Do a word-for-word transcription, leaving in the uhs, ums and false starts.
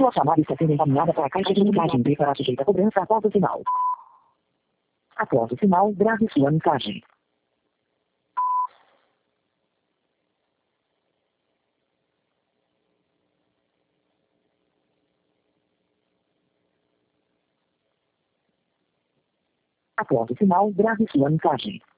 Sua chamada está sendo encaminhada para a caixa de mensagem B para sujeita a cobrança após o sinal. Após o sinal, grave sua mensagem. Após o sinal, grave sua mensagem.